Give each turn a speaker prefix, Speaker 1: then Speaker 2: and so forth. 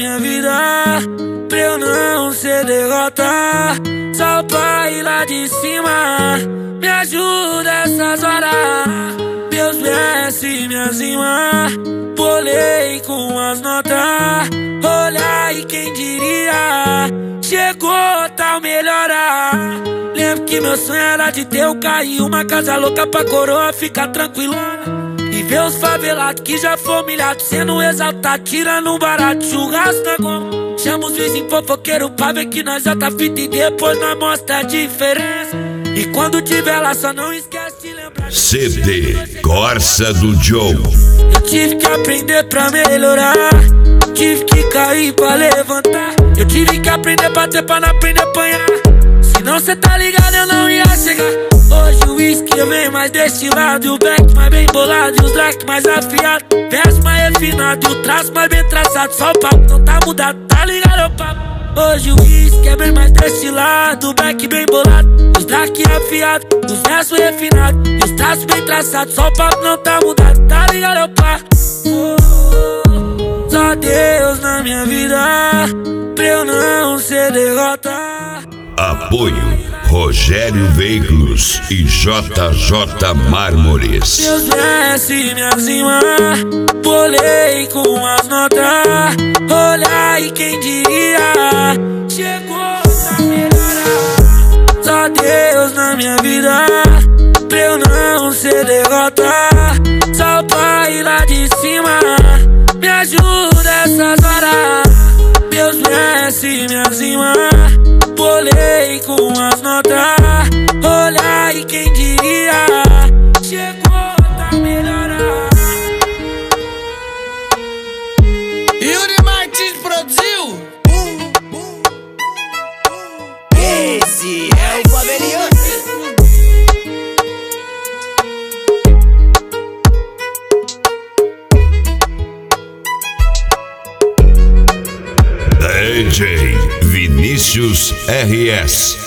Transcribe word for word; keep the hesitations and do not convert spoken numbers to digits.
Speaker 1: minha vida, pra eu não ser derrota. Só o pai lá de cima me ajuda essas horas. Meus versos, minhas rimas, bolei com as notas. Olha aí quem diria, chegou tal melhora. Lembro que meu sonho era de ter o carro e uma casa louca pra coroa ficar tranquilona. E ver os favelados que já foi humilhado sendo exaltado, tirando um barato, churrasco na goma. Chama os vizinhos fofoqueiros pra ver que nós já tá fita e depois nós mostra a diferença. E quando tiver lá só não esquece de lembrar.
Speaker 2: C D Corsa do Joe.
Speaker 1: Eu tive que aprender pra melhorar, tive que cair pra levantar. Eu tive que aprender pra ter pra não aprender a apanhar. Senão cê tá ligado, eu não ia chegar. Hoje o whisky vem mais destilado e o black mais bem bolado e os black mais afiado. Verso mais refinado e o traço mais bem traçado. Só o papo não tá mudado, tá ligado, é o papo. Hoje o whisky é bem mais destilado, o black bem bolado, os black afiado, os versos refinados e os traços bem traçados. Só o papo não tá mudado, tá ligado, é o papo. Oh, só Deus na minha vida, pra eu não ser derrota.
Speaker 2: Apoio Rogério Veículos e J J Mármores.
Speaker 1: Meus versos e minhas rimas, bolei com as notas. Olha aí quem diria, chegou pra melhorar. Só Deus na minha vida, pra eu não ser derrota. Só o pai lá de cima me ajuda essas horas. Meus versos e minhas rimas, bolei com as notas. Olha aí quem diria, chegou pra melhorar.
Speaker 3: Yuri Martins produziu. Esse é o Fabeliano.
Speaker 2: D J Vinícius R S.